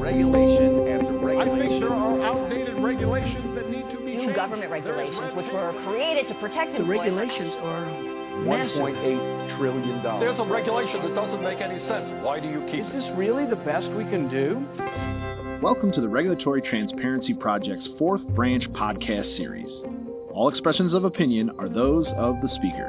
regulation after regulation. I think there are outdated regulations that need to be new changed. government regulations, which were created to protect the employment. regulations are $1.8 trillion. There's a regulation that doesn't make any sense. Why do you keep it? Is this really the best we can do? Welcome to the Regulatory Transparency Project's fourth branch podcast series. All expressions of opinion are those of the speaker.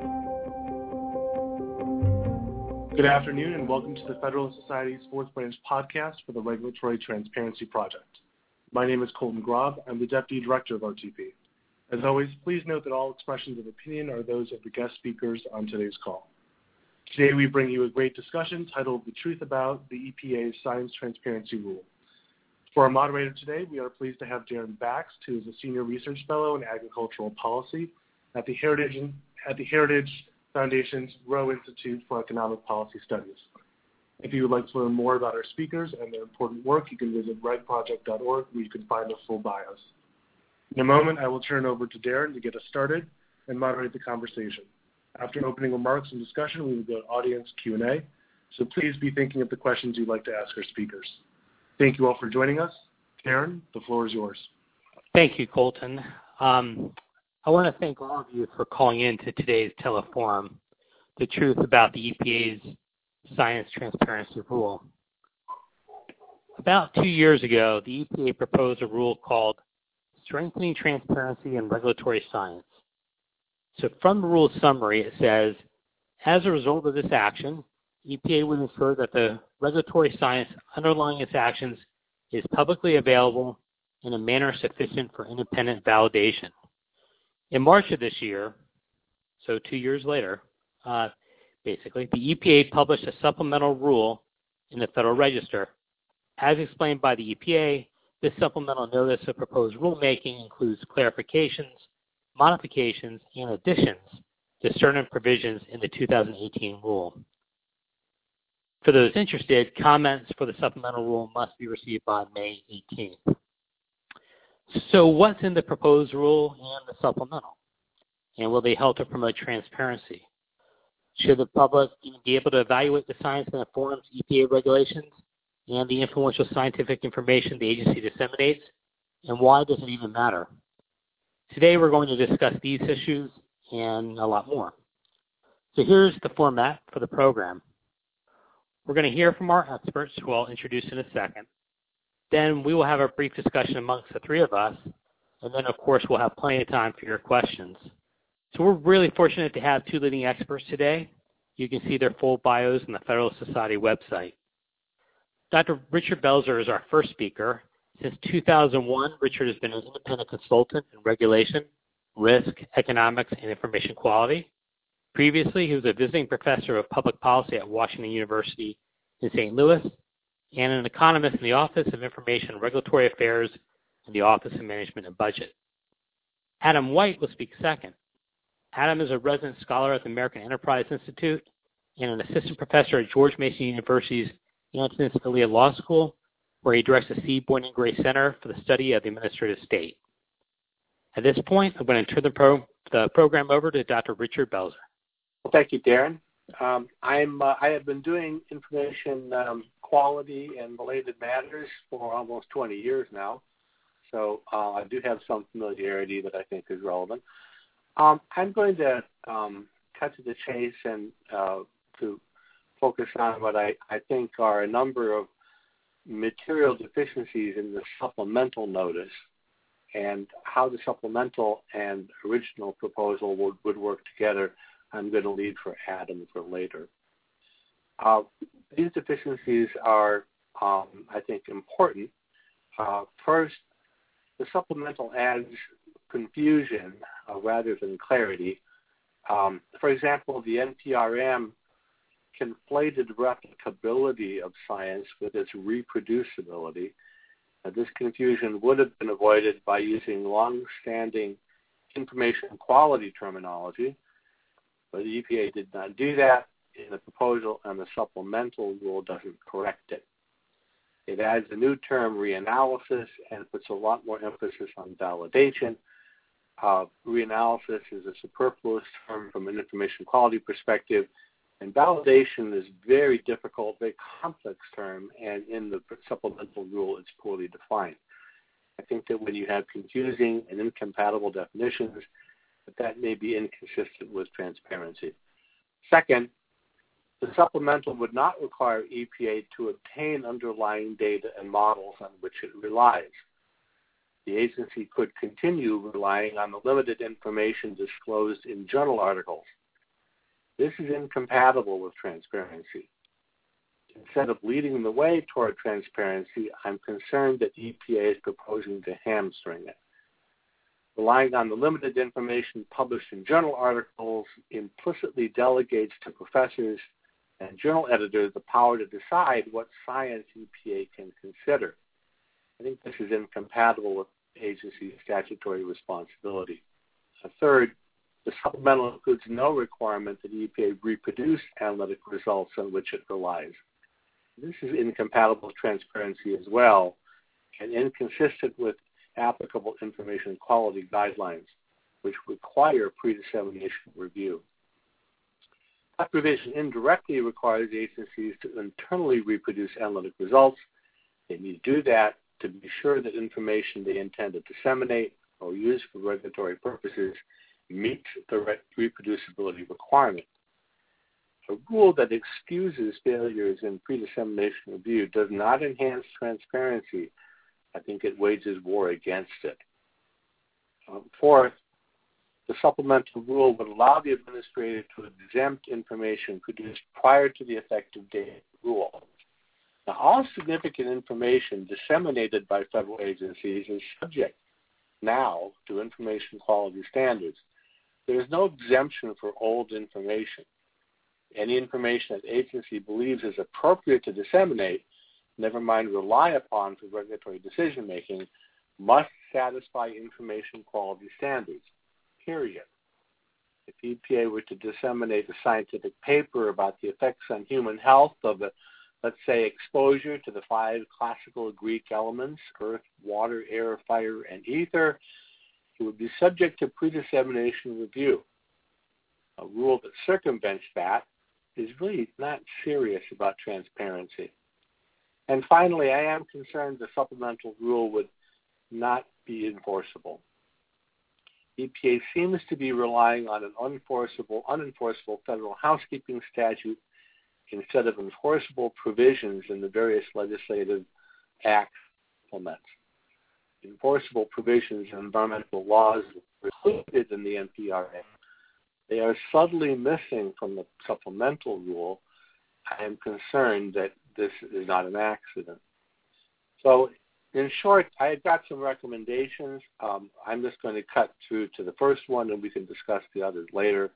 Good afternoon and welcome to the Federalist Society's fourth branch podcast for the Regulatory Transparency Project. My name is Colton Grob. I'm the Deputy Director of RTP. As always, please note that all expressions of opinion are those of the guest speakers on today's call. Today we bring you a great discussion titled The Truth About the EPA's Science Transparency Rule. For our moderator today, we are pleased to have Darren Bakst, who is a Senior Research Fellow in Agricultural Policy at the Heritage Foundation's Rowe Institute for Economic Policy Studies. If you would like to learn more about our speakers and their important work, you can visit regproject.org where you can find their full bios. In a moment, I will turn over to Darren to get us started and moderate the conversation. After opening remarks and discussion, we will go to audience Q&A, so please be thinking of the questions you'd like to ask our speakers. Thank you all for joining us. Darren, the floor is yours. Thank you, Colton. I want to thank all of you for calling in to today's teleforum, The Truth About the EPA's Science Transparency Rule. About 2 years ago, the EPA proposed a rule called Strengthening Transparency in Regulatory Science. So from the rule summary, it says, as a result of this action, EPA would ensure that the regulatory science underlying its actions is publicly available in a manner sufficient for independent validation. In March of this year, so 2 years later, basically, the EPA published a supplemental rule in the Federal Register. As explained by the EPA, this supplemental notice of proposed rulemaking includes clarifications, modifications, and additions to certain provisions in the 2018 rule. For those interested, comments for the supplemental rule must be received by May 18th. So what's in the proposed rule and the supplemental? And will they help to promote transparency? Should the public even be able to evaluate the science that informs EPA regulations and the influential scientific information the agency disseminates? And why does it even matter? Today we're going to discuss these issues and a lot more. So here's the format for the program. We're going to hear from our experts, who I'll introduce in a second. Then we will have a brief discussion amongst the three of us. And then, of course, we'll have plenty of time for your questions. So we're really fortunate to have two leading experts today. You can see their full bios on the Federalist Society website. Dr. Richard Belzer is our first speaker. Since 2001, Richard has been an independent consultant in regulation, risk, economics, and information quality. Previously, he was a visiting professor of public policy at Washington University in St. Louis and an economist in the Office of Information and Regulatory Affairs and the Office of Management and Budget. Adam White will speak second. Adam is a resident scholar at the American Enterprise Institute and an assistant professor at George Mason University's Antonin Scalia Law School, where he directs the C. Boynton Gray Center for the Study of the Administrative State. At this point, I'm going to turn the program over to Dr. Richard Belzer. Well, thank you, Darren. I have been doing information quality and related matters for almost 20 years now, so I do have some familiarity that I think is relevant. I'm going to cut to the chase and to focus on what I think are a number of material deficiencies in the supplemental notice and how the supplemental and original proposal would work together. I'm going to leave for Adam for later. These deficiencies are, I think, important. First, the supplemental adds confusion rather than clarity. For example, the NPRM conflated replicability of science with its reproducibility. This confusion would have been avoided by using long-standing information quality terminology, but the EPA did not do that in the proposal, and the supplemental rule doesn't correct it. It adds a new term, reanalysis, and puts a lot more emphasis on validation. Reanalysis is a superfluous term from an information quality perspective, And validation is very difficult, very complex term, and in the supplemental rule, it's poorly defined. I think that when you have confusing and incompatible definitions, that may be inconsistent with transparency. Second, the supplemental would not require EPA to obtain underlying data and models on which it relies. The agency could continue relying on the limited information disclosed in journal articles. This is incompatible with transparency. Instead of leading the way toward transparency, I'm concerned that EPA is proposing to hamstring it. Relying on the limited information published in journal articles implicitly delegates to professors and journal editors the power to decide what science EPA can consider. I think this is incompatible with agency statutory responsibility. Third, the supplemental includes no requirement that EPA reproduce analytic results on which it relies. This is incompatible with transparency as well and inconsistent with applicable information quality guidelines, which require pre-dissemination review. That provision indirectly requires agencies to internally reproduce analytic results. They need to do that to be sure that information they intend to disseminate or use for regulatory purposes meets the reproducibility requirement. A rule that excuses failures in pre-dissemination review does not enhance transparency. I think it wages war against it. Fourth, the supplemental rule would allow the administrator to exempt information produced prior to the effective date of the rule. Now, all significant information disseminated by federal agencies is subject now to information quality standards. There is no exemption for old information. Any information that agency believes is appropriate to disseminate, never mind rely upon for regulatory decision-making, must satisfy information quality standards, period. If EPA were to disseminate a scientific paper about the effects on human health of, let's say, exposure to the 5 classical Greek elements, earth, water, air, fire, and ether, it would be subject to pre-dissemination review. A rule that circumvents that is really not serious about transparency. And finally, I am concerned the supplemental rule would not be enforceable. EPA seems to be relying on an unenforceable federal housekeeping statute instead of enforceable provisions in the various legislative acts implements. Enforceable provisions in environmental laws are included in the NPRM. They are subtly missing from the supplemental rule. I am concerned that this is not an accident. So, in short, I've got some recommendations. I'm just going to cut through to the first one, and we can discuss the others later.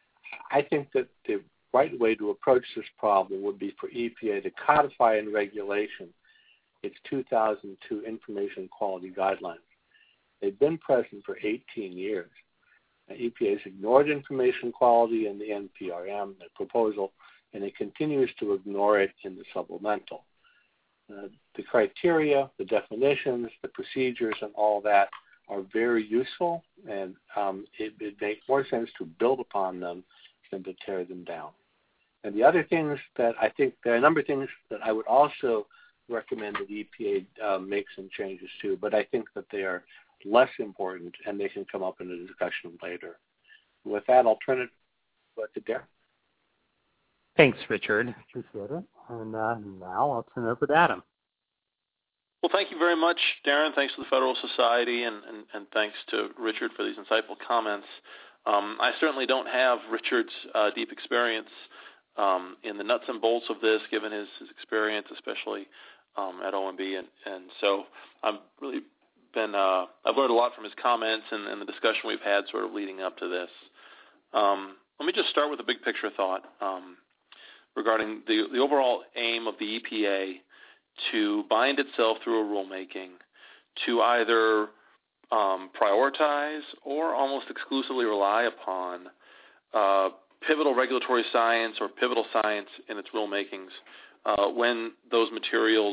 I think that the right way to approach this problem would be for EPA to codify in regulation its 2002 Information Quality Guidelines. They've been present for 18 years. EPA has ignored information quality in the NPRM, the proposal, and it continues to ignore it in the supplemental. The criteria, the definitions, the procedures, and all that are very useful, and it makes more sense to build upon them than to tear them down. And the other things that I think, there are a number of things that I would also recommend that EPA make some changes to, but I think that they are less important and they can come up in a discussion later. With that, I'll turn it to Darren. Thanks, Richard. Appreciate it. And now I'll turn it over to Adam. Well, thank you very much, Darren. Thanks to the Federal Society, and thanks to Richard for these insightful comments. I certainly don't have Richard's deep experience in the nuts and bolts of this, given his experience, especially at OMB, and so I've really been I've learned a lot from his comments and the discussion we've had sort of leading up to this. Let me just start with a big picture thought regarding the overall aim of the EPA to bind itself through a rulemaking to either prioritize or almost exclusively rely upon pivotal regulatory science or pivotal science in its rulemakings when those materials,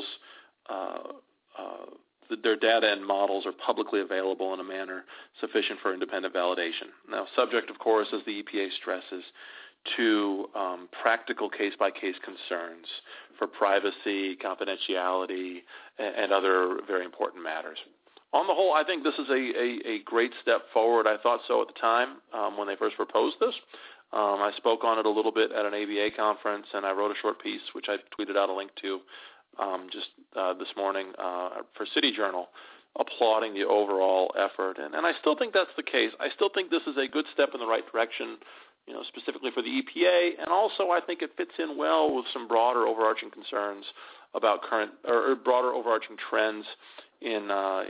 their data and models are publicly available in a manner sufficient for independent validation. Now, subject, of course, as the EPA stresses, to practical case-by-case concerns for privacy, confidentiality, and other very important matters. On the whole, I think this is a great step forward. I thought so at the time when they first proposed this. I spoke on it a little bit at an ABA conference, and I wrote a short piece, which I tweeted out a link to just this morning for City Journal, applauding the overall effort. And I still think that's the case. I still think this is a good step in the right direction, specifically for the EPA, and also I think it fits in well with some broader overarching concerns about current or broader overarching trends in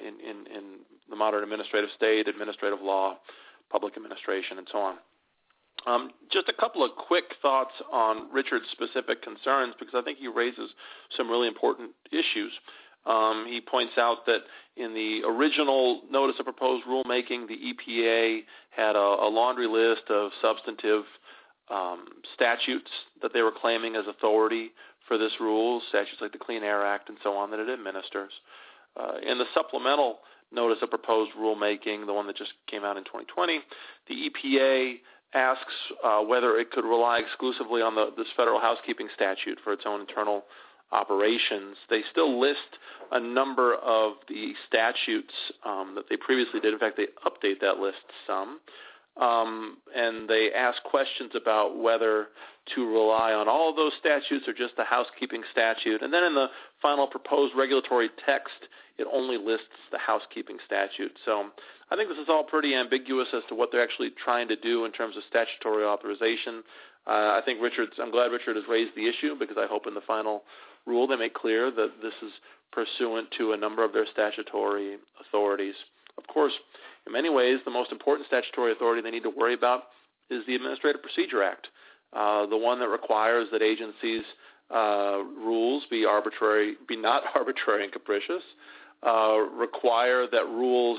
the modern administrative state, administrative law, public administration, and so on. Just a couple of quick thoughts on Richard's specific concerns, because I think he raises some really important issues. He points out that in the original notice of proposed rulemaking, the EPA had a laundry list of substantive statutes that they were claiming as authority for this rule, statutes like the Clean Air Act and so on that it administers. In the supplemental notice of proposed rulemaking, the one that just came out in 2020, the EPA asks whether it could rely exclusively on this federal housekeeping statute for its own internal operations. They still list a number of the statutes that they previously did. In fact, they update that list some. And they ask questions about whether to rely on all of those statutes or just the housekeeping statute. And then in the final proposed regulatory text, it only lists the housekeeping statute. So I think this is all pretty ambiguous as to what they're actually trying to do in terms of statutory authorization. I'm glad Richard has raised the issue, because I hope in the final rule they make clear that this is pursuant to a number of their statutory authorities. Of course, in many ways, the most important statutory authority they need to worry about is the Administrative Procedure Act, the one that requires that agencies' rules be not arbitrary and capricious, require that rules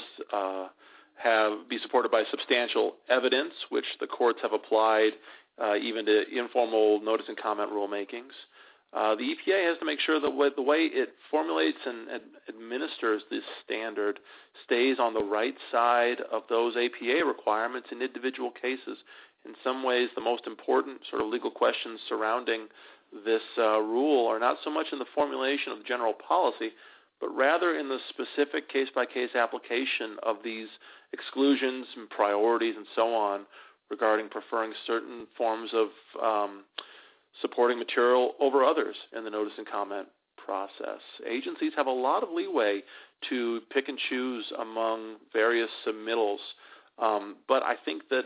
be supported by substantial evidence, which the courts have applied even to informal notice and comment rulemakings. The EPA has to make sure that the way it formulates and administers this standard stays on the right side of those APA requirements in individual cases. In some ways, the most important sort of legal questions surrounding this rule are not so much in the formulation of general policy, but rather in the specific case-by-case application of these exclusions and priorities and so on regarding preferring certain forms of supporting material over others in the notice and comment process. Agencies have a lot of leeway to pick and choose among various submittals, but I think that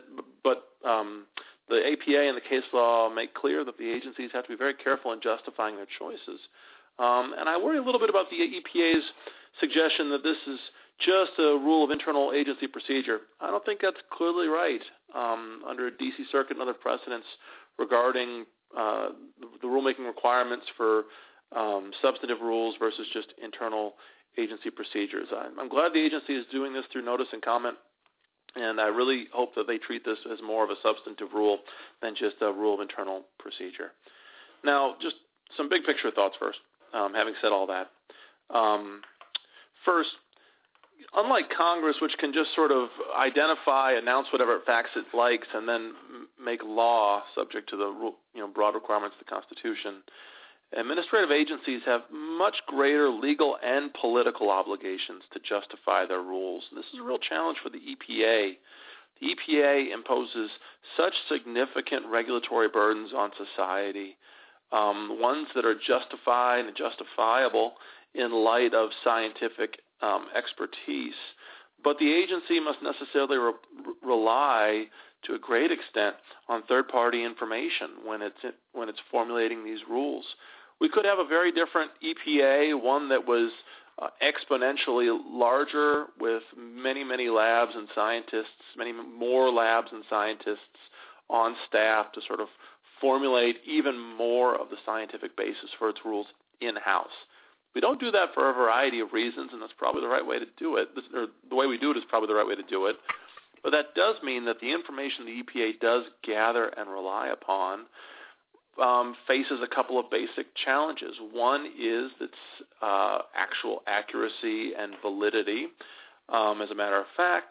the APA and the case law make clear that the agencies have to be very careful in justifying their choices. And I worry a little bit about the EPA's suggestion that this is just a rule of internal agency procedure. I don't think that's clearly right. Under D.C. Circuit and other precedents regarding the rulemaking requirements for substantive rules versus just internal agency procedures. I'm glad the agency is doing this through notice and comment, and I really hope that they treat this as more of a substantive rule than just a rule of internal procedure. Now, just some big picture thoughts first, having said all that. First, unlike Congress, which can just sort of identify, announce whatever facts it likes, and then make law subject to the broad requirements of the Constitution, administrative agencies have much greater legal and political obligations to justify their rules. This is a real challenge for the EPA. The EPA imposes such significant regulatory burdens on society, ones that are justified and justifiable in light of scientific expertise. But the agency must necessarily rely to a great extent on third-party information when it's formulating these rules. We could have a very different EPA, one that was exponentially larger with many, many labs and scientists, many more labs and scientists on staff to sort of formulate even more of the scientific basis for its rules in-house. We don't do that for a variety of reasons, and that's probably the right way to do it. Or the way we do it is probably the right way to do it. But that does mean that the information the EPA does gather and rely upon faces a couple of basic challenges. One is its actual accuracy and validity. As a matter of fact, and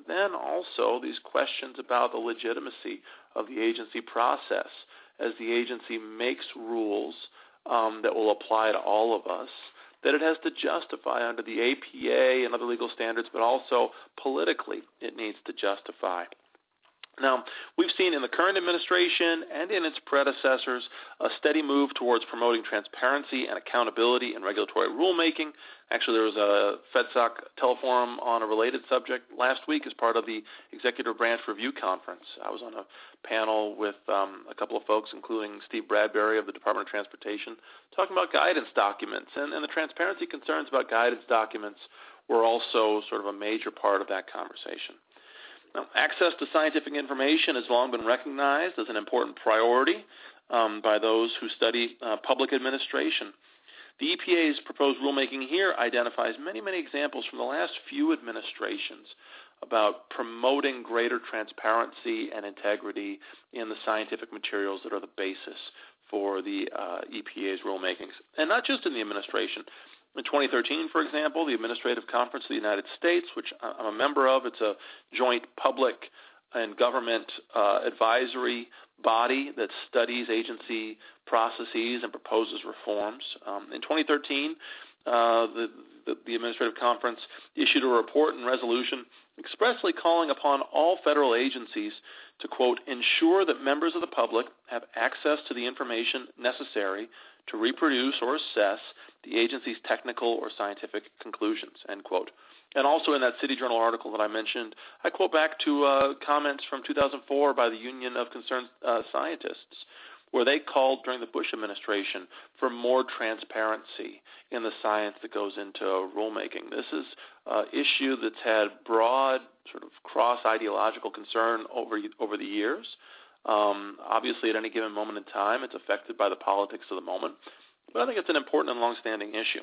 then also these questions about the legitimacy of the agency process as the agency makes rules that will apply to all of us, that it has to justify under the APA and other legal standards, but also politically it needs to justify. Now, we've seen in the current administration and in its predecessors a steady move towards promoting transparency and accountability in regulatory rulemaking. Actually, there was a FedSoc teleforum on a related subject last week as part of the Executive Branch Review Conference. I was on a panel with a couple of folks, including Steve Bradbury of the Department of Transportation, talking about guidance documents. And the transparency concerns about guidance documents were also sort of a major part of that conversation. Now, access to scientific information has long been recognized as an important priority by those who study public administration. The EPA's proposed rulemaking here identifies many, many examples from the last few administrations about promoting greater transparency and integrity in the scientific materials that are the basis for the EPA's rulemakings. And not just in the administration. In 2013, for example, the Administrative Conference of the United States, which I'm a member of, it's a joint public and government advisory body that studies agency processes and proposes reforms. In 2013, the Administrative Conference issued a report and resolution expressly calling upon all federal agencies to, quote, ensure that members of the public have access to the information necessary to reproduce or assess the agency's technical or scientific conclusions, end quote. And also in that City Journal article that I mentioned, I quote back to comments from 2004 by the Union of Concerned Scientists, where they called during the Bush administration for more transparency in the science that goes into rulemaking. This is an issue that's had broad sort of cross-ideological concern over the years. Obviously, at any given moment in time, it's affected by the politics of the moment. But I think it's an important and longstanding issue.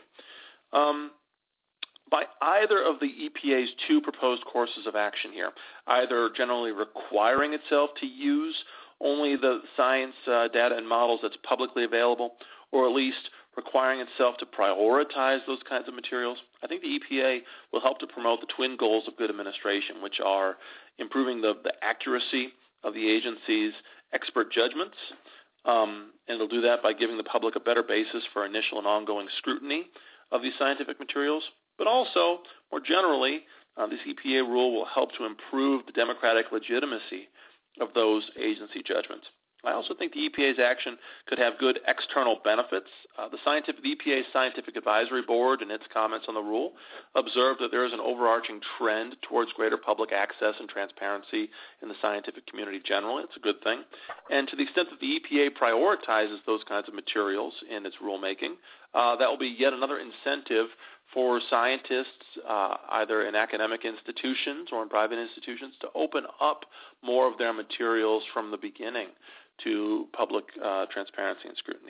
By either of the EPA's two proposed courses of action here, either generally requiring itself to use only the science data and models that's publicly available, or at least requiring itself to prioritize those kinds of materials, I think the EPA will help to promote the twin goals of good administration, which are improving the accuracy of the agency's expert judgments, and it'll do that by giving the public a better basis for initial and ongoing scrutiny of these scientific materials. But also, more generally, this EPA rule will help to improve the democratic legitimacy of those agency judgments. I also think the EPA's action could have good external benefits. The EPA's Scientific Advisory Board, in its comments on the rule, observed that there is an overarching trend towards greater public access and transparency in the scientific community generally. It's a good thing. And to the extent that the EPA prioritizes those kinds of materials in its rulemaking, that will be yet another incentive for scientists, either in academic institutions or in private institutions, to open up more of their materials from the beginning to public transparency and scrutiny.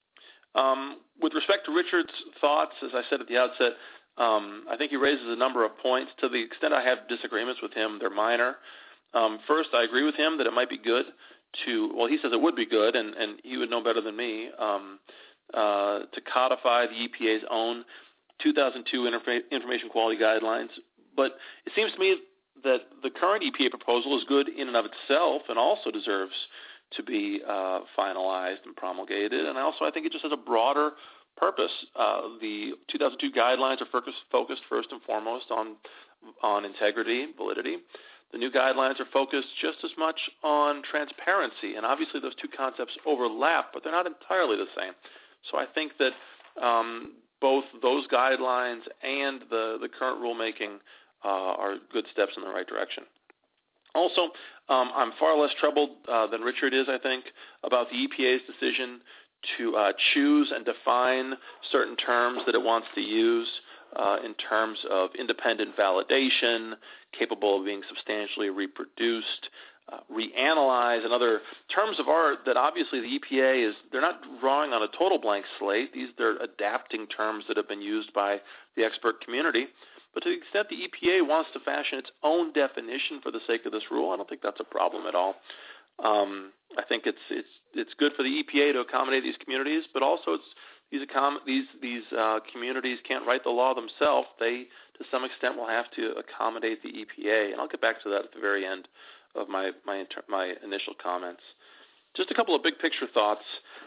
With respect to Richard's thoughts, as I said at the outset, I think he raises a number of points. To the extent I have disagreements with him, they're minor. First, I agree with him that it might be good he says it would be good, and he would know better than me, to codify the EPA's own 2002 Information Quality Guidelines. But it seems to me that the current EPA proposal is good in and of itself and also deserves to be finalized and promulgated. And I think it just has a broader purpose. The 2002 guidelines are focused first and foremost on integrity, validity. The new guidelines are focused just as much on transparency. And obviously those two concepts overlap, but they're not entirely the same. So I think that both those guidelines and the current rulemaking are good steps in the right direction. Also, I'm far less troubled than Richard is, I think, about the EPA's decision to choose and define certain terms that it wants to use in terms of independent validation, capable of being substantially reproduced, reanalyze, and other terms of art that obviously the EPA they're not drawing on a total blank slate. They're adapting terms that have been used by the expert community. But to the extent the EPA wants to fashion its own definition for the sake of this rule, I don't think that's a problem at all. I think it's good for the EPA to accommodate these communities, but also these communities can't write the law themselves. They, to some extent, will have to accommodate the EPA, and I'll get back to that at the very end of my initial comments. Just a couple of big picture thoughts.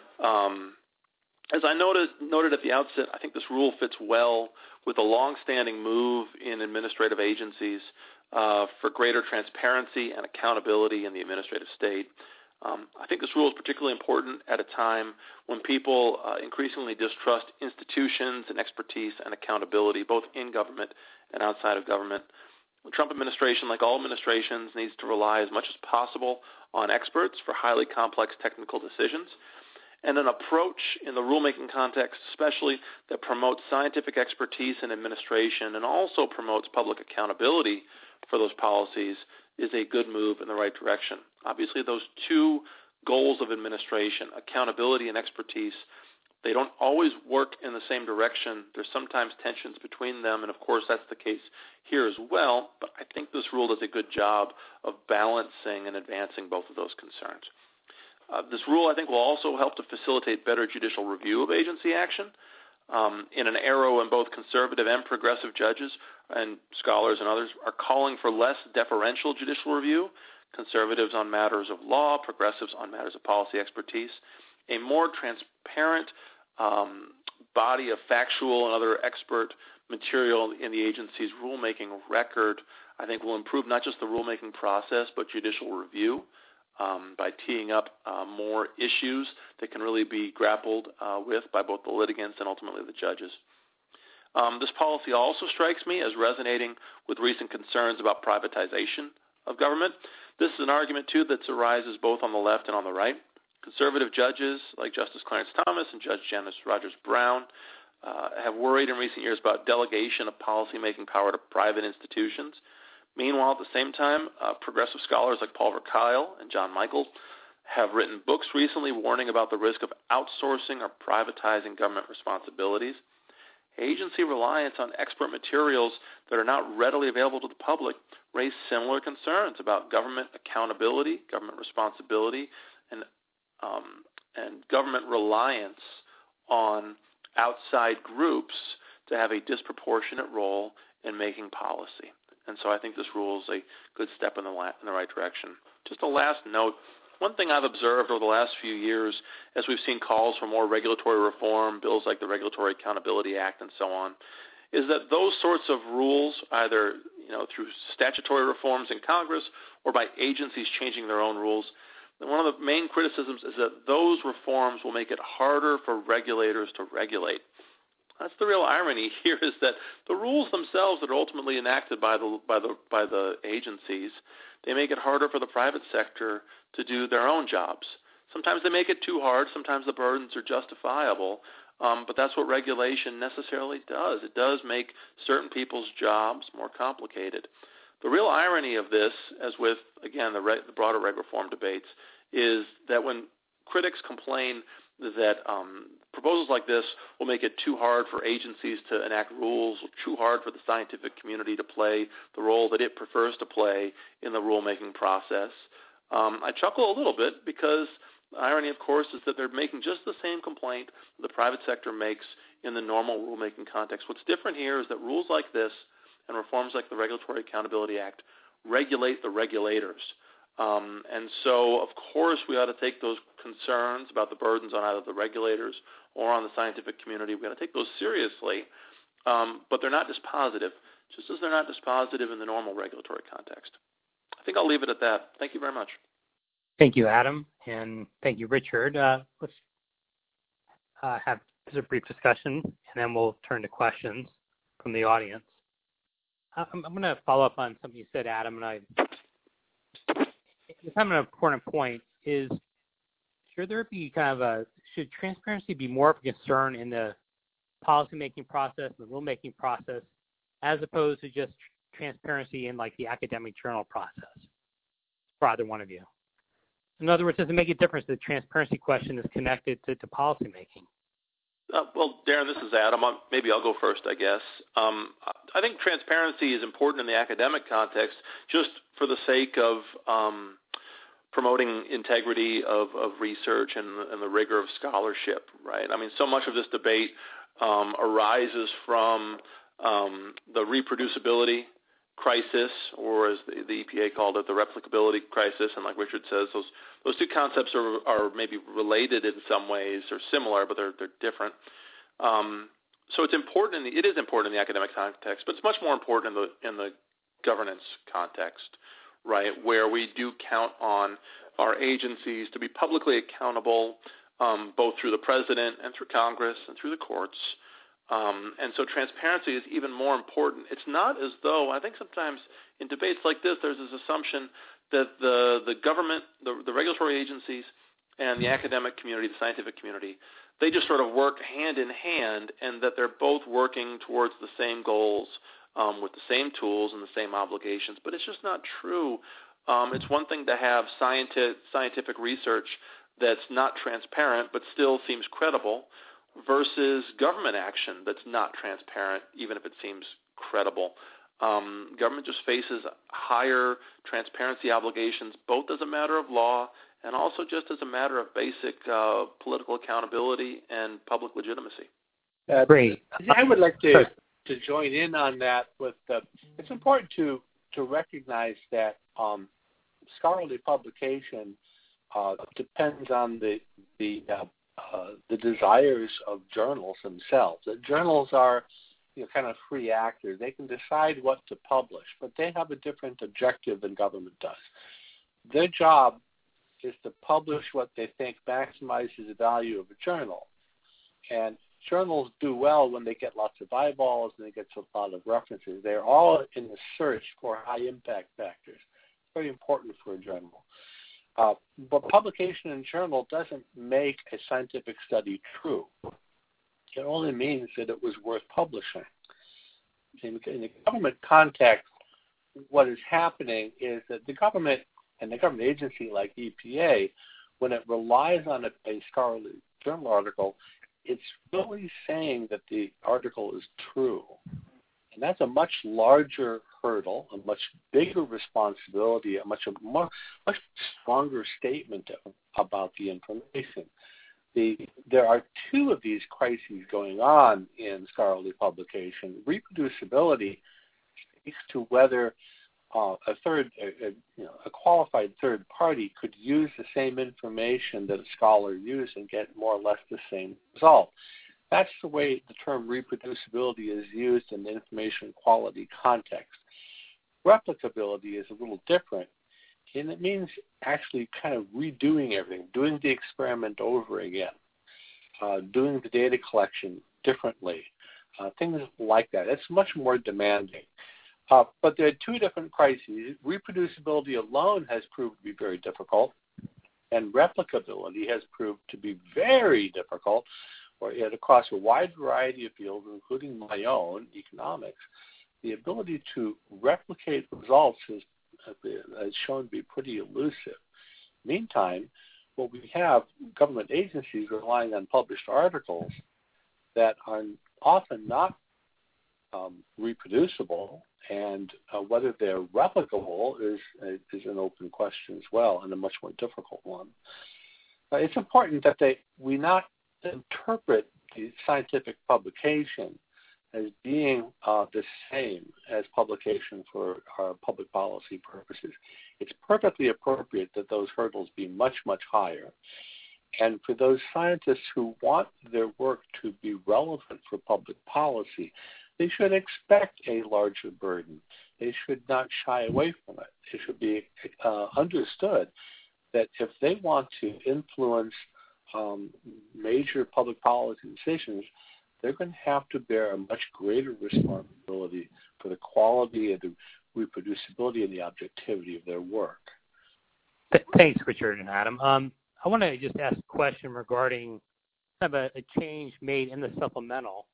As I noted at the outset, I think this rule fits well with a long-standing move in administrative agencies for greater transparency and accountability in the administrative state. I think this rule is particularly important at a time when people increasingly distrust institutions and expertise and accountability, both in government and outside of government. The Trump administration, like all administrations, needs to rely as much as possible on experts for highly complex technical decisions, and an approach in the rulemaking context especially that promotes scientific expertise in administration and also promotes public accountability for those policies is a good move in the right direction. Obviously, those two goals of administration, accountability and expertise, they don't always work in the same direction. There's sometimes tensions between them, and of course that's the case here as well, but I think this rule does a good job of balancing and advancing both of those concerns. This rule, I think, will also help to facilitate better judicial review of agency action in an era when both conservative and progressive judges and scholars and others are calling for less deferential judicial review, conservatives on matters of law, progressives on matters of policy expertise. A more transparent body of factual and other expert material in the agency's rulemaking record, I think, will improve not just the rulemaking process but judicial review by teeing up more issues that can really be grappled with by both the litigants and ultimately the judges. This policy also strikes me as resonating with recent concerns about privatization of government. This is an argument, too, that arises both on the left and on the right. Conservative judges like Justice Clarence Thomas and Judge Janice Rogers Brown have worried in recent years about delegation of policymaking power to private institutions. Meanwhile, at the same time, progressive scholars like Paul Verkyle and John Michael have written books recently warning about the risk of outsourcing or privatizing government responsibilities. Agency reliance on expert materials that are not readily available to the public raise similar concerns about government accountability, government responsibility, and government reliance on outside groups to have a disproportionate role in making policy. And so I think this rule is a good step in the right direction. Just a last note, one thing I've observed over the last few years as we've seen calls for more regulatory reform, bills like the Regulatory Accountability Act and so on, is that those sorts of rules, either through statutory reforms in Congress or by agencies changing their own rules, one of the main criticisms is that those reforms will make it harder for regulators to regulate. That's the real irony here, is that the rules themselves that are ultimately enacted by the agencies, they make it harder for the private sector to do their own jobs. Sometimes they make it too hard. Sometimes the burdens are justifiable. But that's what regulation necessarily does. It does make certain people's jobs more complicated. The real irony of this, as with, again, the broader reg reform debates, is that when critics complain that proposals like this will make it too hard for agencies to enact rules, too hard for the scientific community to play the role that it prefers to play in the rulemaking process, I chuckle a little bit because the irony, of course, is that they're making just the same complaint the private sector makes in the normal rulemaking context. What's different here is that rules like this and reforms like the Regulatory Accountability Act regulate the regulators. And so, of course, we ought to take those concerns about the burdens on either the regulators or on the scientific community. We ought to take those seriously, but they're not dispositive, just as they're not dispositive in the normal regulatory context. I think I'll leave it at that. Thank you very much. Thank you, Adam, and thank you, Richard. Let's have a brief discussion, and then we'll turn to questions from the audience. I'm going to follow up on something you said, Adam, and it's kind of an important point. Is should there be should transparency be more of a concern in the policymaking process, the rulemaking process, as opposed to just transparency in like the academic journal process for either one of you? In other words, does it make a difference that the transparency question is connected to policymaking? Well, Darren, this is Adam. Maybe I'll go first, I guess. I think transparency is important in the academic context just for the sake of promoting integrity of research and the rigor of scholarship, right? I mean, so much of this debate arises from the reproducibility crisis, or as the EPA called it, the replicability crisis. And like Richard says, those two concepts are maybe related in some ways or similar, but they're different. So it's important. It is important in the academic context, but it's much more important in the governance context, right, where we do count on our agencies to be publicly accountable, both through the president and through Congress and through the courts. And so transparency is even more important. It's not as though, I think sometimes in debates like this, there's this assumption that the government, the regulatory agencies, and the academic community, the scientific community, they just sort of work hand in hand, and that they're both working towards the same goals with the same tools and the same obligations. But it's just not true. It's one thing to have scientific research that's not transparent but still seems credible, versus government action that's not transparent, even if it seems credible. Government just faces higher transparency obligations, both as a matter of law and also just as a matter of basic political accountability and public legitimacy. Great. I would like to join in on that. It's important to recognize that scholarly publication depends on the desires of journals themselves. The journals are kind of free actors. They can decide what to publish, but they have a different objective than government does. Their job is to publish what they think maximizes the value of a journal. And journals do well when they get lots of eyeballs and they get a lot of references. They're all in the search for high impact factors. It's very important for a journal. But publication in a journal doesn't make a scientific study true. It only means that it was worth publishing. In the government context, what is happening is that the government and the government agency like EPA, when it relies on a scholarly journal article, it's really saying that the article is true. And that's a much larger hurdle, a much bigger responsibility, a much stronger statement about the information. There are two of these crises going on in scholarly publication. Reproducibility speaks to whether a qualified third party could use the same information that a scholar used and get more or less the same result. That's the way the term reproducibility is used in the information quality context. Replicability is a little different, and it means actually kind of redoing everything, doing the experiment over again, doing the data collection differently, things like that. It's much more demanding. But there are two different crises. Reproducibility alone has proved to be very difficult, and replicability has proved to be very difficult, across a wide variety of fields, including my own, economics. The ability to replicate results has shown to be pretty elusive. Meantime, what we have, government agencies relying on published articles that are often not reproducible, and whether they're replicable is an open question as well, and a much more difficult one. It's important that we not interpret the scientific publication as being the same as publication for our public policy purposes. It's perfectly appropriate that those hurdles be much, much higher. And for those scientists who want their work to be relevant for public policy, they should expect a larger burden. They should not shy away from it. It should be understood that if they want to influence major public policy decisions, they're going to have to bear a much greater responsibility for the quality and the reproducibility and the objectivity of their work. Thanks, Richard and Adam. I want to just ask a question regarding kind of a change made in the supplemental.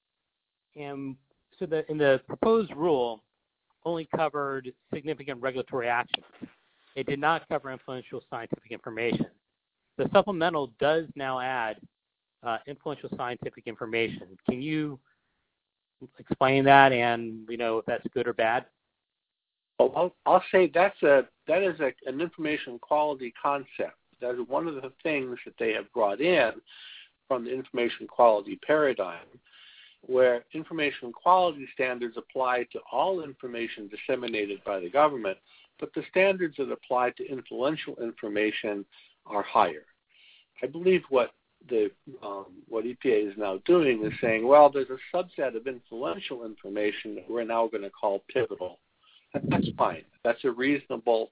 And so in the proposed rule only covered significant regulatory action. It did not cover influential scientific information. The supplemental does now add influential scientific information. Can you explain that and if that's good or bad? Well, I'll say that is an information quality concept. That is one of the things that they have brought in from the information quality paradigm, where information quality standards apply to all information disseminated by the government, but the standards that apply to influential information are higher. I believe what EPA is now doing is saying, well, there's a subset of influential information that we're now going to call pivotal. And that's fine. That's a reasonable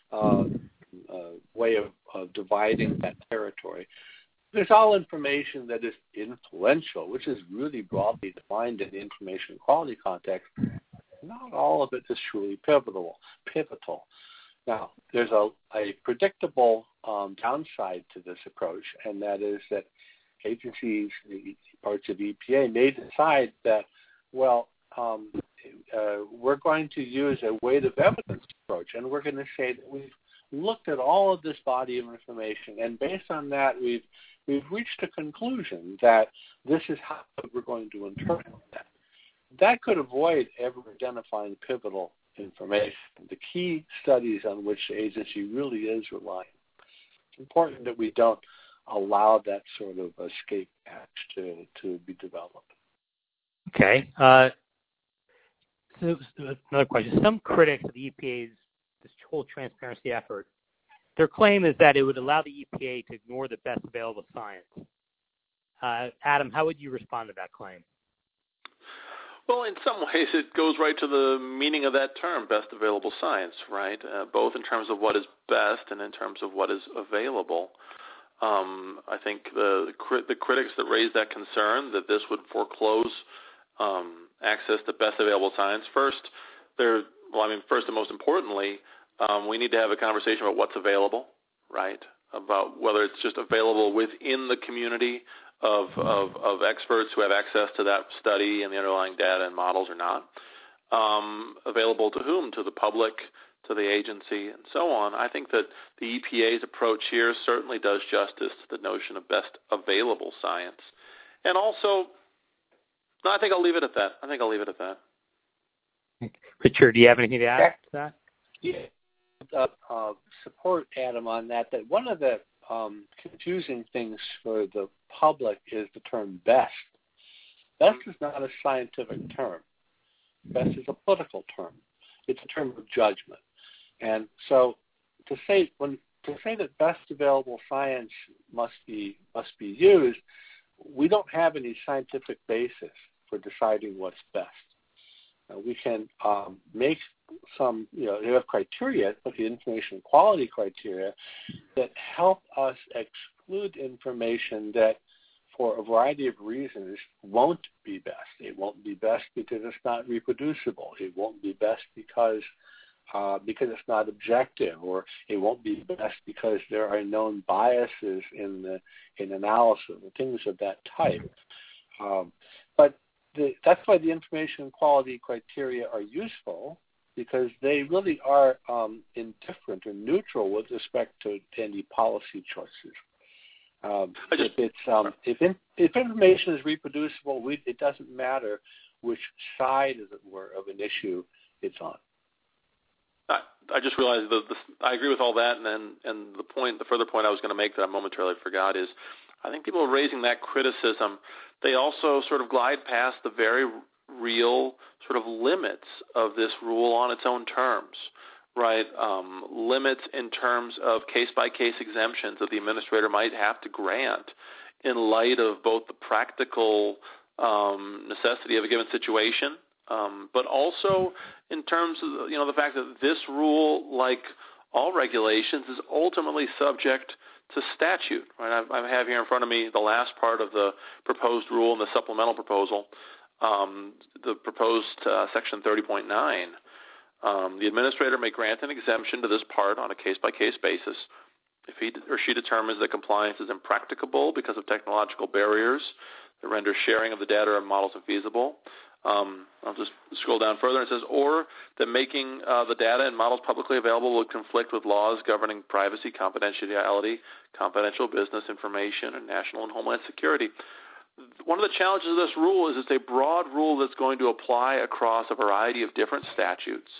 way of dividing that territory. There's all information that is influential, which is really broadly defined in the information quality context. Not all of it is truly pivotal. Now, there's a predictable downside to this approach, and that is that agencies, parts of EPA, may decide that, well, we're going to use a weight of evidence approach, and we're going to say that we've looked at all of this body of information, and based on that, we've reached a conclusion that this is how we're going to interpret that. That could avoid ever identifying pivotal information, the key studies on which the agency really is relying. It's important that we don't allow that sort of escape hatch to be developed. Okay. So another question. Some critics of the EPA's this whole transparency effort, their claim is that it would allow the EPA to ignore the best available science. Adam, how would you respond to that claim? Well, in some ways, it goes right to the meaning of that term, best available science, right? Both in terms of what is best and in terms of what is available. I think the critics that raise that concern that this would foreclose access to best available science, first and most importantly, we need to have a conversation about what's available, right? About whether it's just available within the community of experts who have access to that study and the underlying data and models or not. Available to whom? To the public, to the agency, and so on. I think that the EPA's approach here certainly does justice to the notion of best available science. And also, no, I think I'll leave it at that. Richard, do you have anything to add to that? Yeah. Support Adam on that one of the confusing things for the public is the term best. Best is not a scientific term. Best is a political term. It's a term of judgment. And so to say that best available science must be used, we don't have any scientific basis for deciding what's best. We can make some, you have criteria, like the information quality criteria, that help us exclude information that, for a variety of reasons, won't be best. It won't be best because it's not reproducible. It won't be best because it's not objective, or it won't be best because there are known biases in analysis, things of that type. But that's why the information quality criteria are useful, because they really are indifferent or neutral with respect to any policy choices. If information is reproducible, it doesn't matter which side, as it were, of an issue it's on. I just realized I agree with all that, and the further point I was going to make that I momentarily forgot is, I think people are raising that criticism. They also sort of glide past the very real sort of limits of this rule on its own terms, right? Limits in terms of case-by-case exemptions that the administrator might have to grant in light of both the practical necessity of a given situation, but also in terms of the fact that this rule, like all regulations, is ultimately subject to statute. Right? I have here in front of me the last part of the proposed rule and the supplemental proposal, the proposed section 30.9. The administrator may grant an exemption to this part on a case-by-case basis if he or she determines that compliance is impracticable because of technological barriers that render sharing of the data or models infeasible. I'll just scroll down further. It says, or that making the data and models publicly available will conflict with laws governing privacy, confidentiality, confidential business information, and national and homeland security. One of the challenges of this rule is it's a broad rule that's going to apply across a variety of different statutes.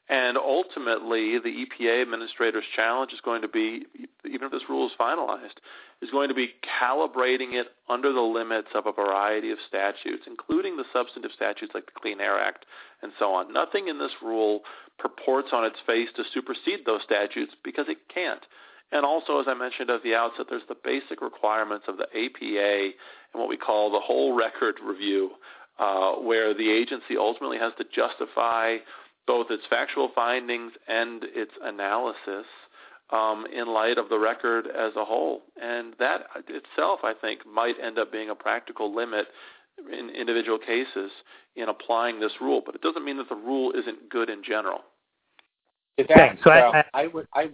And ultimately, the EPA administrator's challenge is going to be, even if this rule is finalized, is going to be calibrating it under the limits of a variety of statutes, including the substantive statutes like the Clean Air Act and so on. Nothing in this rule purports on its face to supersede those statutes because it can't. And also, as I mentioned at the outset, there's the basic requirements of the APA and what we call the whole record review, where the agency ultimately has to justify both its factual findings and its analysis in light of the record as a whole. And that itself, I think, might end up being a practical limit in individual cases in applying this rule. But it doesn't mean that the rule isn't good in general. I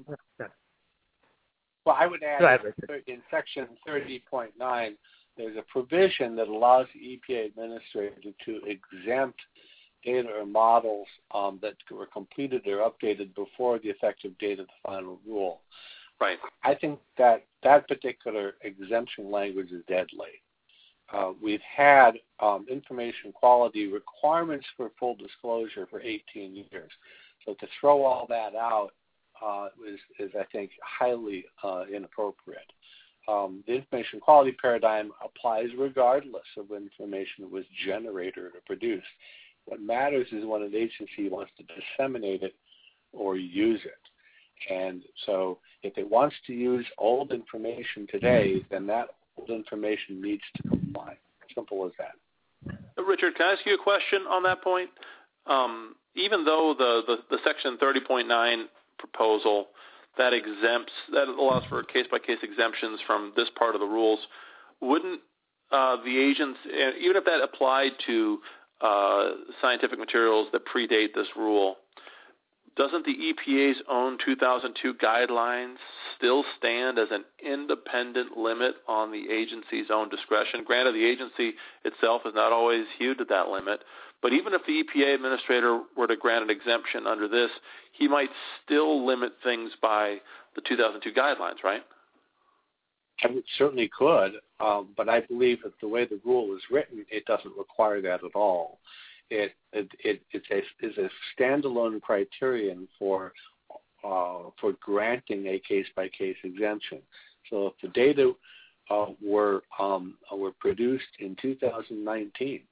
would add in Section 30.9, there's a provision that allows the EPA administrator to exempt data or models that were completed or updated before the effective date of the final rule. Right. I think that particular exemption language is deadly. We've had information quality requirements for full disclosure for 18 years. So to throw all that out is I think, highly inappropriate. The information quality paradigm applies regardless of when information was generated or produced. What matters is when an agency wants to disseminate it or use it. And so if it wants to use old information today, then that old information needs to comply. Simple as that. Richard, can I ask you a question on that point? Even though the Section 30.9 proposal that allows for case-by-case exemptions from this part of the rules, wouldn't the agency, even if that applied to scientific materials that predate this rule, doesn't the EPA's own 2002 guidelines still stand as an independent limit on the agency's own discretion? Granted, the agency itself is not always hewed to that limit, but even if the EPA administrator were to grant an exemption under this, he might still limit things by the 2002 guidelines, right? It certainly could, but I believe that the way the rule is written, it doesn't require that at all. It's a standalone criterion for granting a case-by-case exemption. So if the data were produced in 2019,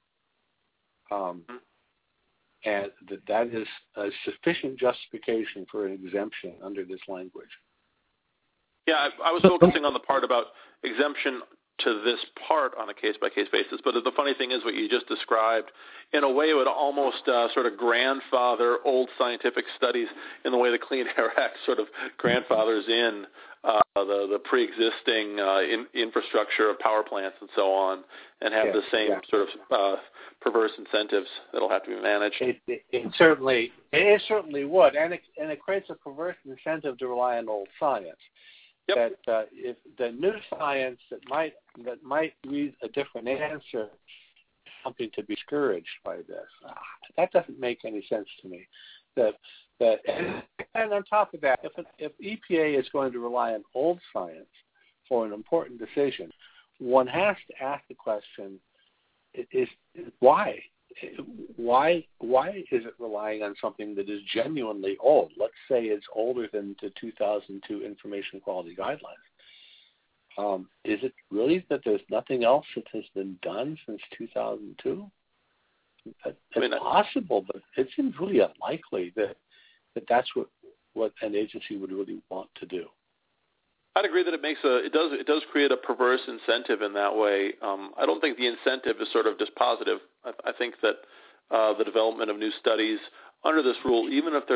and that is a sufficient justification for an exemption under this language. Yeah, I was focusing on the part about exemption to this part on a case-by-case basis. But the funny thing is what you just described, in a way it would almost sort of grandfather old scientific studies in the way the Clean Air Act sort of grandfathers in the pre-existing infrastructure of power plants and so on, and have the same sort of perverse incentives that will have to be managed. It certainly would, and it creates a perverse incentive to rely on old science. Yep. That if the new science that might read a different answer, something to be discouraged by this. That doesn't make any sense to me. And on top of that, if EPA is going to rely on old science for an important decision, one has to ask the question: is why? Why is it relying on something that is genuinely old? Let's say it's older than the 2002 Information Quality Guidelines. Is it really that there's nothing else that has been done since 2002? It's possible, but it seems really unlikely that that's what an agency would really want to do. I'd agree that it does create a perverse incentive in that way. I don't think the incentive is sort of just positive. I think that the development of new studies under this rule, even if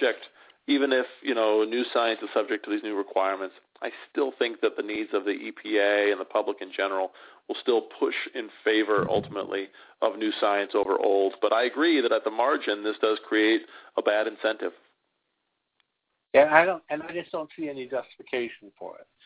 new science is subject to these new requirements, I still think that the needs of the EPA and the public in general will still push in favor ultimately of new science over old. But I agree that at the margin, this does create a bad incentive. And I just don't see any justification for it.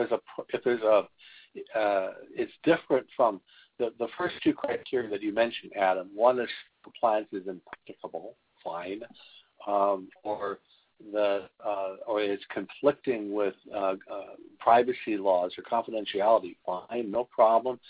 It's different from the first two criteria that you mentioned, Adam. One is compliance is impracticable, fine, or it's conflicting with privacy laws or confidentiality, fine, no problem.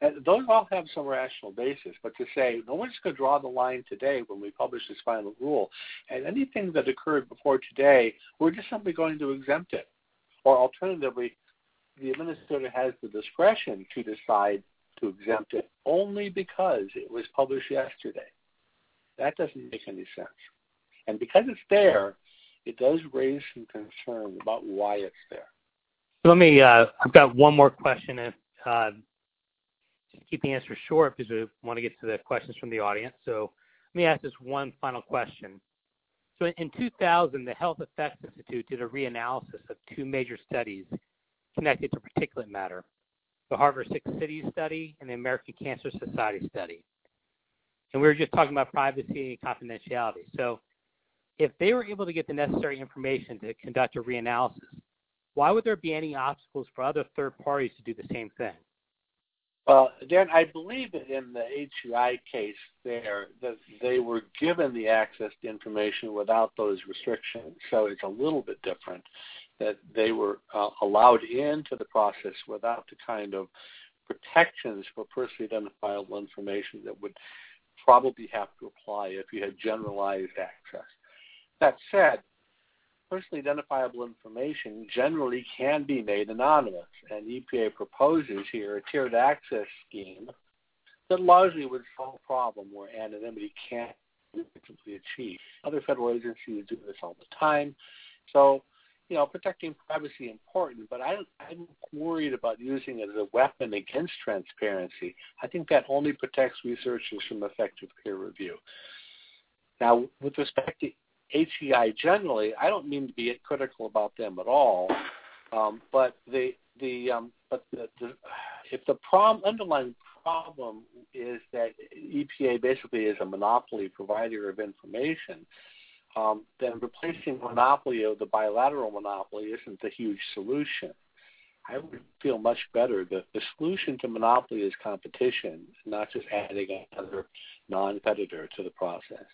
And those all have some rational basis, but to say no one's going to draw the line today when we publish this final rule, and anything that occurred before today, we're just simply going to exempt it. Or alternatively, the administrator has the discretion to decide to exempt it only because it was published yesterday. That doesn't make any sense. And because it's there, it does raise some concern about why it's there. Let me, I've got one more question. Just keep the answer short because we want to get to the questions from the audience. So let me ask this one final question. So in 2000, the Health Effects Institute did a reanalysis of two major studies connected to particulate matter, the Harvard Six Cities study and the American Cancer Society study. And we were just talking about privacy and confidentiality. So if they were able to get the necessary information to conduct a reanalysis, why would there be any obstacles for other third parties to do the same thing? Well, Dan, I believe that in the HUI case there, that they were given the access to information without those restrictions. So it's a little bit different that they were allowed into the process without the kind of protections for personally identifiable information that would probably have to apply if you had generalized access. That said, personally identifiable information generally can be made anonymous, and EPA proposes here a tiered access scheme that largely would solve a problem where anonymity can't be achieved. Other federal agencies do this all the time. So, protecting privacy is important, but I'm worried about using it as a weapon against transparency. I think that only protects researchers from effective peer review. Now, with respect to HEI generally, I don't mean to be critical about them at all, but if the underlying problem is that EPA basically is a monopoly provider of information, then replacing monopoly of the bilateral monopoly isn't the huge solution. I would feel much better that the solution to monopoly is competition, not just adding another non-competitor to the process.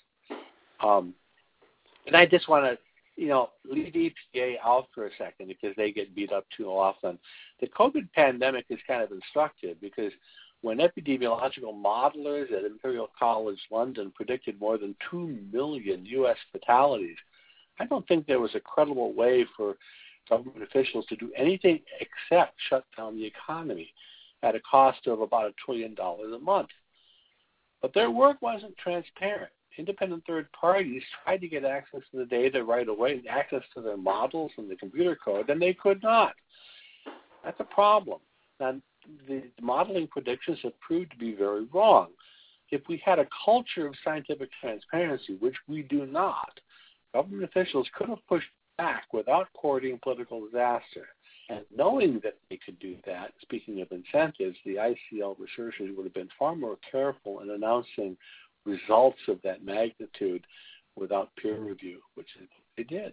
And I just want to, leave EPA out for a second because they get beat up too often. The COVID pandemic is kind of instructive because when epidemiological modelers at Imperial College London predicted more than 2 million U.S. fatalities, I don't think there was a credible way for government officials to do anything except shut down the economy at a cost of about $1 trillion a month. But their work wasn't transparent. Independent third parties tried to get access to the data right away, access to their models and the computer code, and they could not. That's a problem. And the modeling predictions have proved to be very wrong. If we had a culture of scientific transparency, which we do not, government officials could have pushed back without courting political disaster. And knowing that they could do that, speaking of incentives, the ICL researchers would have been far more careful in announcing results of that magnitude without peer review, which is what they did.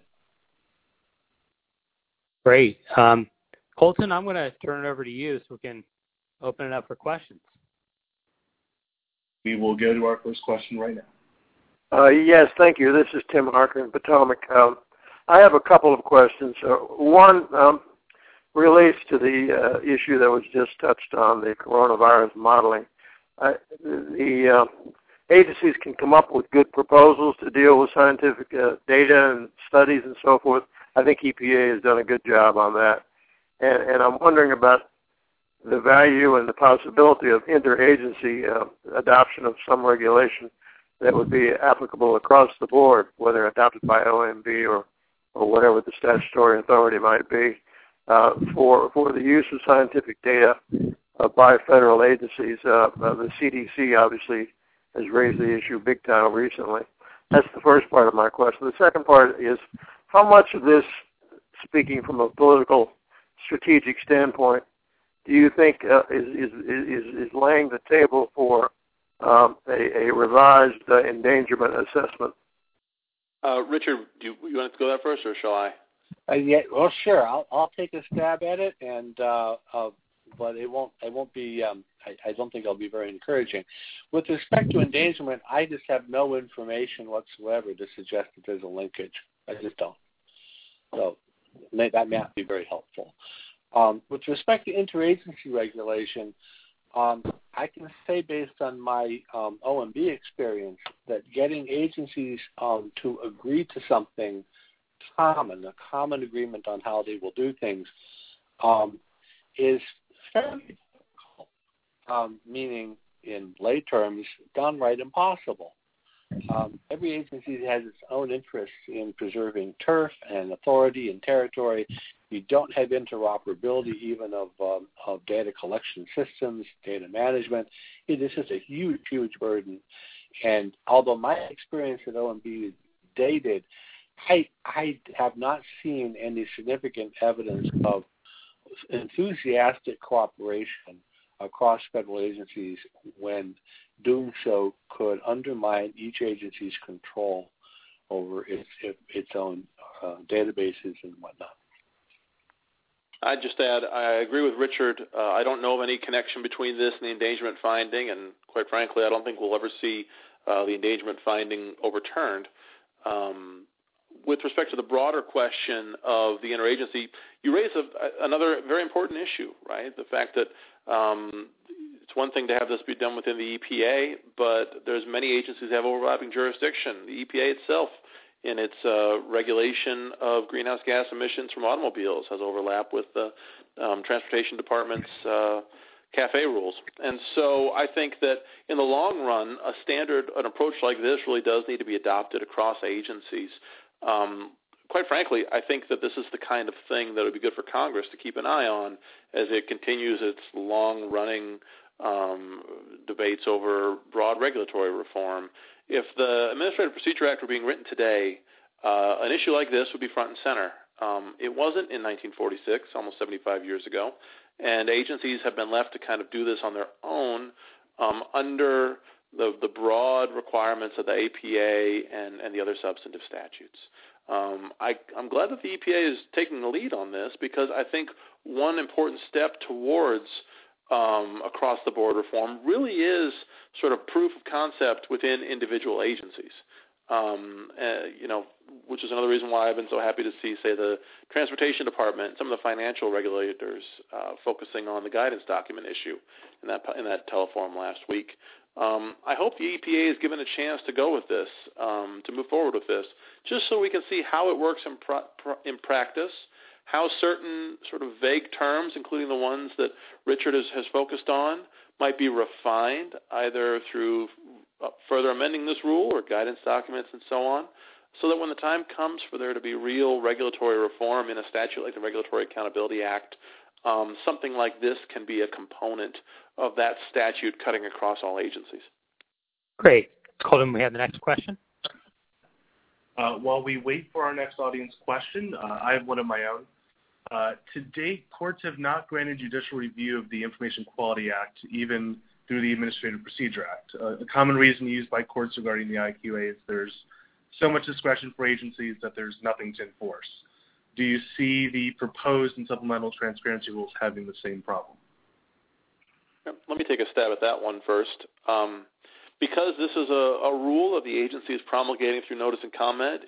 Great. Colton, I'm going to turn it over to you so we can open it up for questions. We will go to our first question right now. Yes, thank you. This is Tim Harker in Potomac. I have a couple of questions. One relates to the issue that was just touched on, the coronavirus modeling. The agencies can come up with good proposals to deal with scientific data and studies and so forth. I think EPA has done a good job on that. And I'm wondering about the value and the possibility of interagency adoption of some regulation that would be applicable across the board, whether adopted by OMB or whatever the statutory authority might be, for the use of scientific data by federal agencies. The CDC obviously has raised the issue big time recently. That's the first part of my question. The second part is, how much of this, speaking from a political strategic standpoint, do you think is laying the table for a revised endangerment assessment? Richard, do you want to go there first, or shall I? Yeah, well, sure. I'll take a stab at it, and but it won't be. I don't think it'll be very encouraging. With respect to endangerment, I just have no information whatsoever to suggest that there's a linkage. I just don't. So that may not be very helpful. With respect to interagency regulation, I can say based on my OMB experience that getting agencies to agree to something common, a common agreement on how they will do things, is fairly difficult, meaning in lay terms, downright impossible. Every agency has its own interests in preserving turf and authority and territory. You don't have interoperability even of data collection systems, data management. It is just a huge, huge burden. And although my experience at OMB is dated, I have not seen any significant evidence of enthusiastic cooperation across federal agencies when doing so could undermine each agency's control over its own databases and whatnot. I'd just add, I agree with Richard. I don't know of any connection between this and the endangerment finding, and quite frankly, I don't think we'll ever see the endangerment finding overturned. With respect to the broader question of the interagency, you raise another very important issue, right? The fact that it's one thing to have this be done within the EPA, but there's many agencies that have overlapping jurisdiction. The EPA itself, in its regulation of greenhouse gas emissions from automobiles, has overlap with the Transportation Department's CAFE rules. And so I think that in the long run, an approach like this really does need to be adopted across agencies. Quite frankly, I think that this is the kind of thing that would be good for Congress to keep an eye on as it continues its long-running debates over broad regulatory reform. If the Administrative Procedure Act were being written today, an issue like this would be front and center. It wasn't in 1946, almost 75 years ago, and agencies have been left to kind of do this on their own under the broad requirements of the APA and the other substantive statutes. I'm glad that the EPA is taking the lead on this, because I think one important step towards across-the-board reform really is sort of proof of concept within individual agencies, which is another reason why I've been so happy to see, say, the Transportation Department, some of the financial regulators focusing on the guidance document issue in that teleforum last week. I hope the EPA is given a chance to go with this, to move forward with this, just so we can see how it works in practice, how certain sort of vague terms, including the ones that Richard has focused on, might be refined either through further amending this rule or guidance documents and so on, so that when the time comes for there to be real regulatory reform in a statute like the Regulatory Accountability Act, something like this can be a component of that statute cutting across all agencies. Great. Colton, we have the next question. While we wait for our next audience question, I have one of my own. To date, courts have not granted judicial review of the Information Quality Act, even through the Administrative Procedure Act. A common reason used by courts regarding the IQA is there's so much discretion for agencies that there's nothing to enforce. Do you see the proposed and supplemental transparency rules having the same problem? Let me take a stab at that one first. Because this is a rule that the agency is promulgating through notice and comment,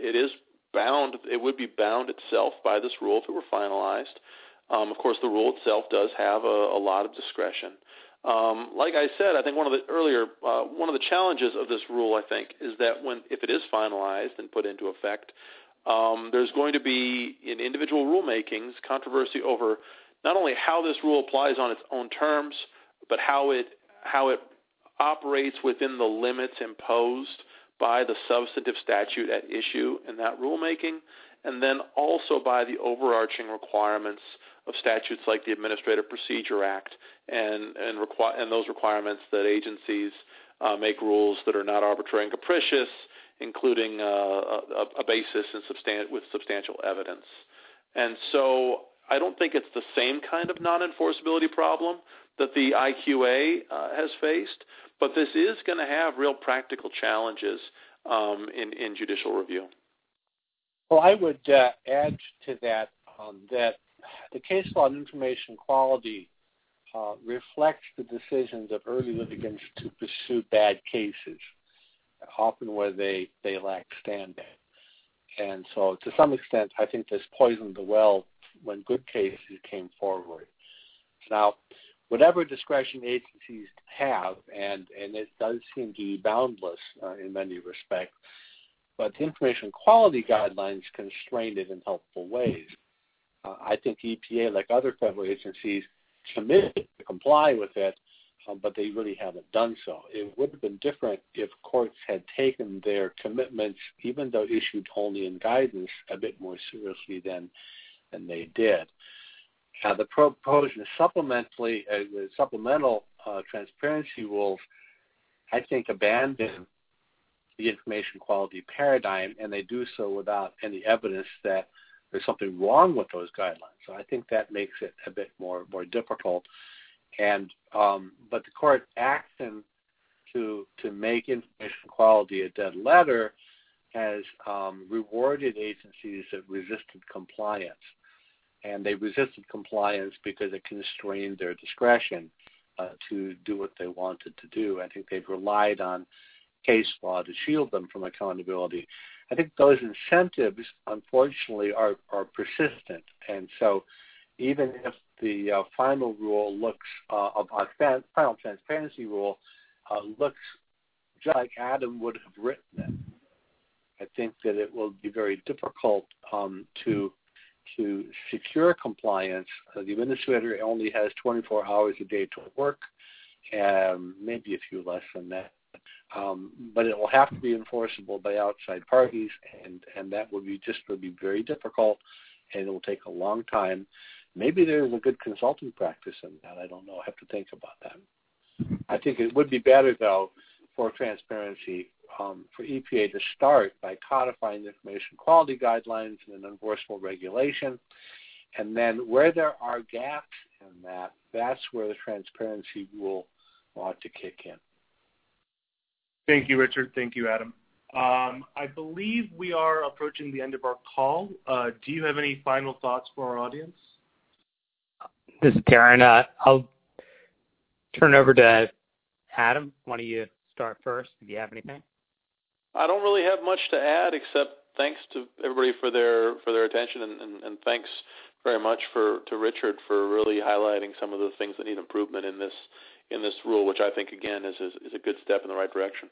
it would be bound itself by this rule if it were finalized. Of course, the rule itself does have a lot of discretion. Like I said, I think one of the challenges of this rule, I think, is that if it is finalized and put into effect, there's going to be, in individual rulemakings, controversy over not only how this rule applies on its own terms, but how it operates within the limits imposed by the substantive statute at issue in that rulemaking, and then also by the overarching requirements of statutes like the Administrative Procedure Act and those requirements that agencies make rules that are not arbitrary and capricious, including a basis with substantial evidence. And so I don't think it's the same kind of non-enforceability problem that the IQA has faced, but this is going to have real practical challenges in judicial review. Well, I would add to that that the case law on information quality reflects the decisions of early litigants to pursue bad cases, often where they lack standing. And so to some extent, I think this poisoned the well when good cases came forward. Now, whatever discretion agencies have, and it does seem to be boundless in many respects, but the information quality guidelines constrain it in helpful ways. I think EPA, like other federal agencies, committed to comply with it, but they really haven't done so. It would have been different if courts had taken their commitments, even though issued only in guidance, a bit more seriously than they did. The proposed supplemental transparency rules, I think, abandon the information quality paradigm, and they do so without any evidence that there's something wrong with those guidelines. So I think that makes it a bit more difficult. And but the court action to make information quality a dead letter has rewarded agencies that resisted compliance. And they resisted compliance because it constrained their discretion to do what they wanted to do. I think they've relied on case law to shield them from accountability. I think those incentives, unfortunately, are persistent. And so even if the final rule looks, final transparency rule, looks just like Adam would have written it, I think that it will be very difficult to secure compliance. The administrator only has 24 hours a day to work, maybe a few less than that. But it will have to be enforceable by outside parties, and that would be very difficult, and it will take a long time. Maybe there's a good consulting practice in that. I don't know. I have to think about that. I think it would be better, though, for transparency, for EPA to start by codifying the information quality guidelines and an enforceable regulation, and then where there are gaps in that, that's where the transparency rule ought to kick in. Thank you, Richard. Thank you, Adam. I believe we are approaching the end of our call. Do you have any final thoughts for our audience? This is Darren. I'll turn it over to Adam. Why don't you start first if you have anything? I don't really have much to add except thanks to everybody for their attention and thanks very much to Richard for really highlighting some of the things that need improvement in this rule, which I think again is a good step in the right direction.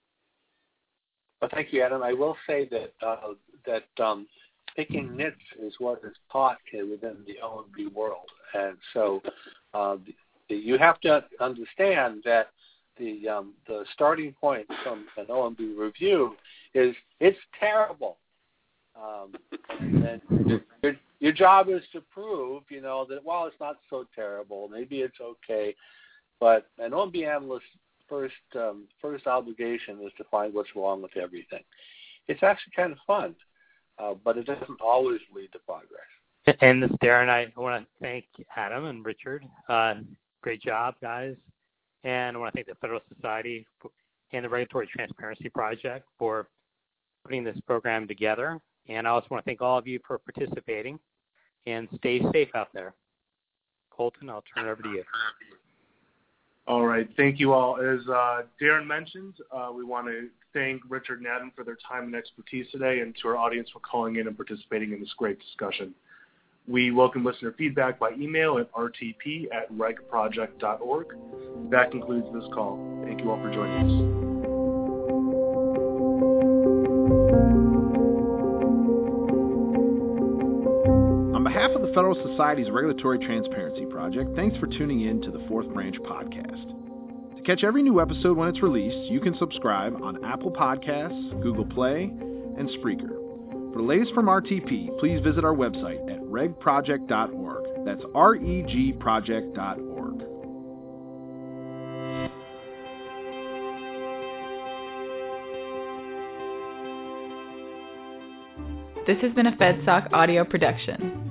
Well, thank you, Adam. I will say that picking nits is what is taught within the OMB world, and so you have to understand that the starting point from an OMB review is it's terrible. And your job is to prove, that while it's not so terrible, maybe it's okay, but an OMB analyst's first obligation is to find what's wrong with everything. It's actually kind of fun, but it doesn't always lead to progress. And this is Darren. I want to thank Adam and Richard. Great job, guys. And I want to thank the Federal Society and the Regulatory Transparency Project for putting this program together. And I also want to thank all of you for participating, and stay safe out there. Colton, I'll turn it over to you. All right. Thank you all. As Darren mentioned, we want to thank Richard and Adam for their time and expertise today, and to our audience for calling in and participating in this great discussion. We welcome listener feedback by email at rtp@regproject.org. That concludes this call. Thank you all for joining us. On behalf of the Federal Society's Regulatory Transparency Project, thanks for tuning in to the Fourth Branch podcast. To catch every new episode when it's released, you can subscribe on Apple Podcasts, Google Play, and Spreaker. For the latest from RTP, please visit our website at regproject.org. That's regproject.org. This has been a FedSoc audio production.